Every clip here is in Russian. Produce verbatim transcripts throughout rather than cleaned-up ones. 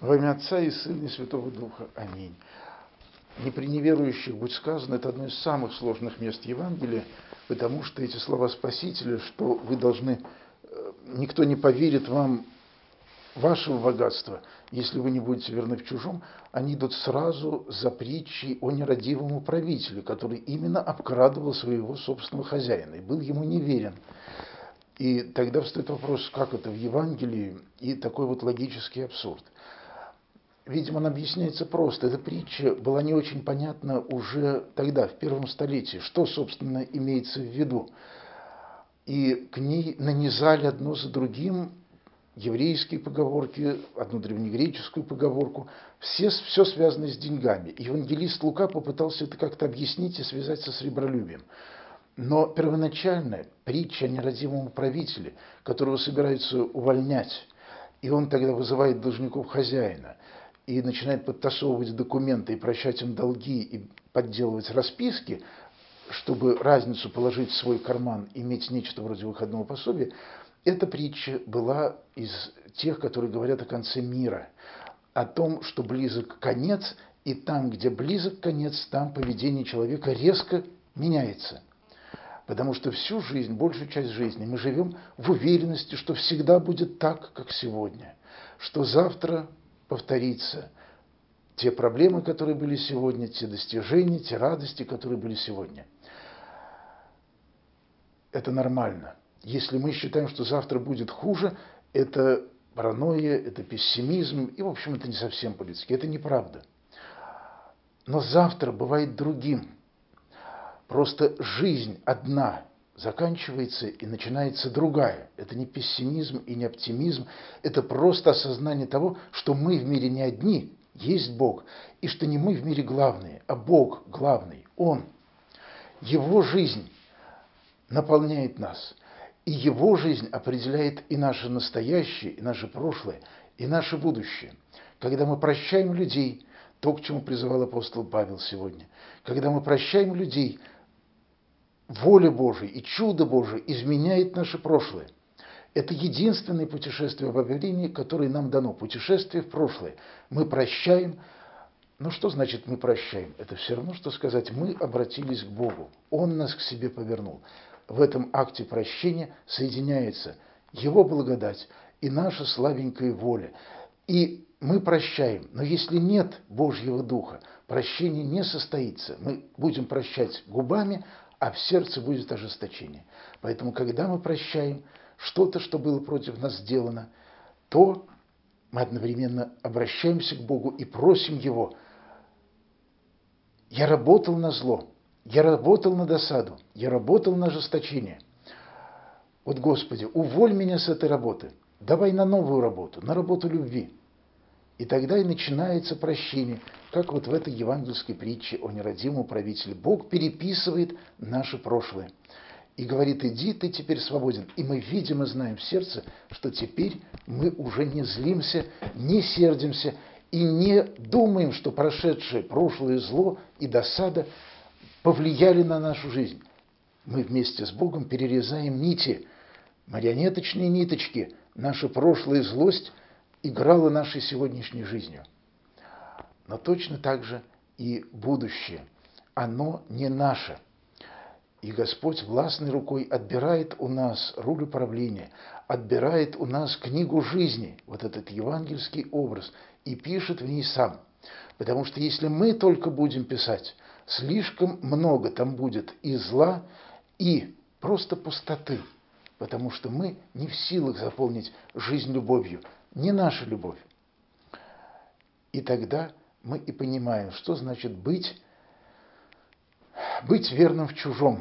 Во имя Отца и Сына и Святого Духа. Аминь. Не при неверующих, будь сказано, это одно из самых сложных мест Евангелия, потому что эти слова Спасителя, что вы должны, никто не поверит вам вашего богатства, если вы не будете верны в чужом, они идут сразу за притчей о нерадивом управителе, который именно обкрадывал своего собственного хозяина и был ему неверен. И тогда встает вопрос, как это в Евангелии, и такой вот логический абсурд. Видимо, он объясняется просто. Эта притча была не очень понятна уже тогда, в первом столетии, что, собственно, имеется в виду. И к ней нанизали одно за другим еврейские поговорки, одну древнегреческую поговорку. Все, все связано с деньгами. Евангелист Лука попытался это как-то объяснить и связать со сребролюбием. Но первоначальная притча о нерадивом управителе, которого собираются увольнять, и он тогда вызывает должников хозяина, и начинает подтасовывать документы и прощать им долги, и подделывать расписки, чтобы разницу положить в свой карман, иметь нечто вроде выходного пособия, эта притча была из тех, которые говорят о конце мира, о том, что близок конец, и там, где близок конец, там поведение человека резко меняется. Потому что всю жизнь, большую часть жизни мы живем в уверенности, что всегда будет так, как сегодня, что завтра повторится те проблемы, которые были сегодня, те достижения, те радости, которые были сегодня. Это нормально. Если мы считаем, что завтра будет хуже, это паранойя, это пессимизм, и, в общем, это не совсем по-людски, это неправда. Но завтра бывает другим. Просто жизнь одна заканчивается и начинается другая. Это не пессимизм и не оптимизм, это просто осознание того, что мы в мире не одни, есть Бог, и что не мы в мире главные, а Бог главный, Он. Его жизнь наполняет нас, и Его жизнь определяет и наше настоящее, и наше прошлое, и наше будущее. Когда мы прощаем людей, то, к чему призывал апостол Павел сегодня, когда мы прощаем людей, воля Божия и чудо Божие изменяет наше прошлое. Это единственное путешествие во времени, которое нам дано. Путешествие в прошлое. Мы прощаем. Ну что значит мы прощаем? Это все равно, что сказать, мы обратились к Богу. Он нас к себе повернул. В этом акте прощения соединяется Его благодать и наша слабенькая воля. И мы прощаем. Но если нет Божьего Духа, прощение не состоится. Мы будем прощать губами, а в сердце будет ожесточение. Поэтому, когда мы прощаем что-то, что было против нас сделано, то мы одновременно обращаемся к Богу и просим Его. Я работал на зло, я работал на досаду, я работал на ожесточение. Вот, Господи, уволь меня с этой работы, давай на новую работу, на работу любви. И тогда и начинается прощение, как вот в этой евангельской притче о нерадивом управителе. Бог переписывает наше прошлое и говорит: иди, ты теперь свободен. И мы видим и знаем в сердце, что теперь мы уже не злимся, не сердимся и не думаем, что прошедшее прошлое зло и досада повлияли на нашу жизнь. Мы вместе с Богом перерезаем нити, марионеточные ниточки, наша прошлая злость играла нашей сегодняшней жизнью. Но точно так же и будущее. Оно не наше. И Господь властной рукой отбирает у нас руль управления, отбирает у нас книгу жизни, вот этот евангельский образ, и пишет в ней сам. Потому что если мы только будем писать, слишком много там будет и зла, и просто пустоты, потому что мы не в силах заполнить жизнь любовью, не наша любовь. И тогда мы и понимаем, что значит быть, быть верным в чужом.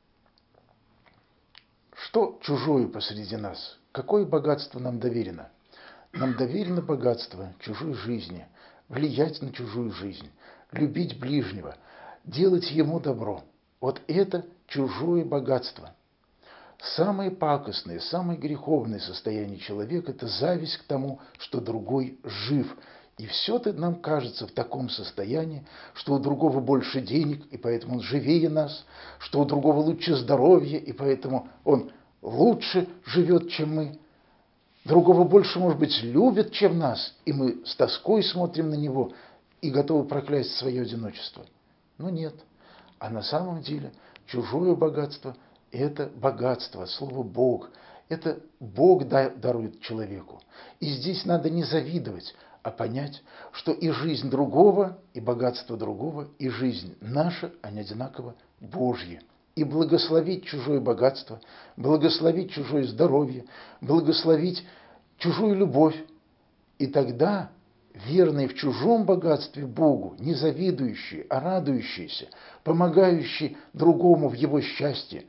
Что чужое посреди нас? Какое богатство нам доверено? Нам доверено богатство чужой жизни, влиять на чужую жизнь, любить ближнего, делать ему добро. Вот это чужое богатство. Самое пакостное, самое греховное состояние человека – это зависть к тому, что другой жив. И все-то нам кажется в таком состоянии, что у другого больше денег, и поэтому он живее нас, что у другого лучше здоровье, и поэтому он лучше живет, чем мы. другого больше, может быть, любит, чем нас, и мы с тоской смотрим на него и готовы проклясть свое одиночество. Но нет. А на самом деле чужое богатство – это богатство, слово «Бог». Это Бог дарует человеку. И здесь надо не завидовать, а понять, что и жизнь другого, и богатство другого, и жизнь наша, они одинаково Божьи. И благословить чужое богатство, благословить чужое здоровье, благословить чужую любовь. И тогда верный в чужом богатстве Богу, не завидующий, а радующийся, помогающий другому в его счастье,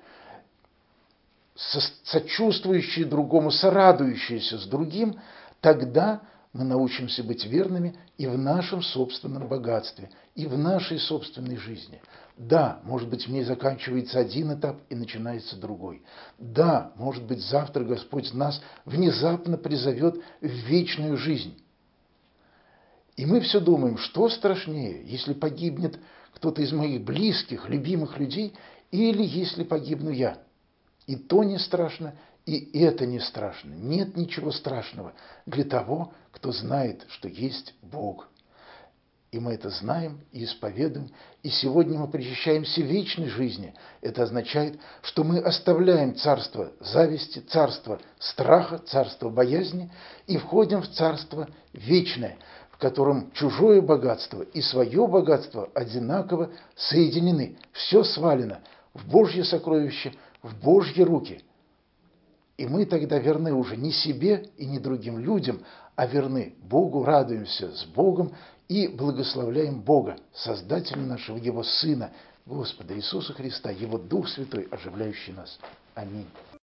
сочувствующий другому, сорадующийся с другим, тогда мы научимся быть верными и в нашем собственном богатстве, и в нашей собственной жизни. Да, может быть, в ней заканчивается один этап и начинается другой. Да, может быть, завтра Господь нас внезапно призовет в вечную жизнь. И мы все думаем, что страшнее, если погибнет кто-то из моих близких, любимых людей, или если погибну я. И то не страшно, и это не страшно. Нет ничего страшного для того, кто знает, что есть Бог. И мы это знаем и исповедуем. И сегодня мы причащаемся вечной жизни. Это означает, что мы оставляем царство зависти, царство страха, царство боязни и входим в царство вечное, в котором чужое богатство и свое богатство одинаково соединены. Все свалено в Божье сокровище, в Божьи руки. И мы тогда верны уже не себе и не другим людям, а верны Богу, радуемся с Богом и благословляем Бога, Создателя нашего, Его Сына, Господа Иисуса Христа, Его Дух Святой, оживляющий нас. Аминь.